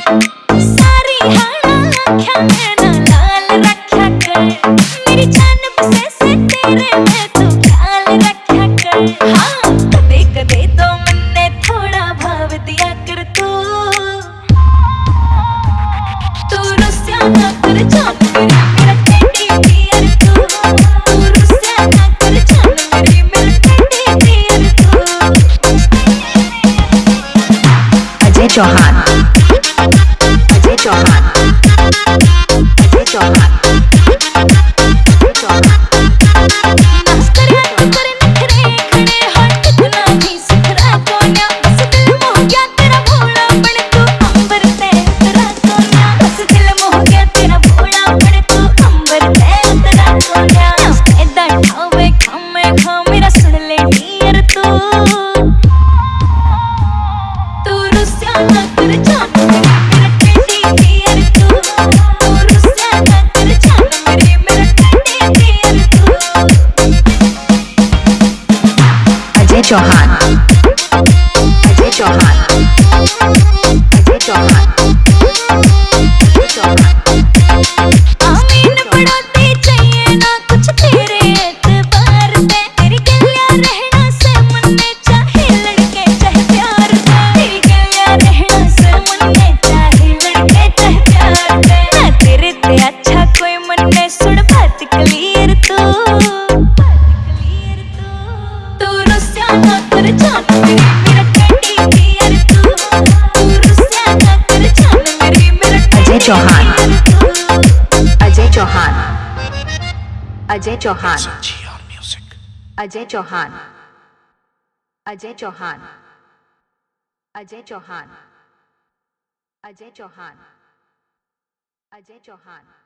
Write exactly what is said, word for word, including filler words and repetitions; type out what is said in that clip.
सारी हाना आँखें में ना लाल रखा कर, मेरी जान बसे से तेरे में तू ख्याल रखा कर। हाँ कदे कदे तो मन्ने थोड़ा भाव दिया कर तू, तू रुस्या ना कर जान मेरी मेरा टेडी डियर तू, तू रुस्या ना कर जान मेरी मेरा टेडी डियर तू। अजय चौहान, अजय चौहान, अजय चौहान, अजय चौहान। अजय चौहान, अजय चौहान, अजय चौहान, अजय चौहान। आमीन पड़ोती चाहिए ना कुछ तेरे एतबार पे, तेरी गलियां रहना से मन्ने चाहे लड़के चाहे प्यार पे, तेरी गलियां रहना से मन्ने चाहे लड़के चाहे प्यार पे। मैं तेरे ते अच्छा कोई मन्ने सुन बात क्लियर तू, तू रुस्या ना कर जान मेरी मेरा टेडी डियर तू, तू रुस्या ना कर जान मेरी मेरा अजय चौहान, अजय चौहान, अजय चौहान, अजय चौहान, अजय चौहान, अजय चौहान, अजय चौहान, अजय चौहान।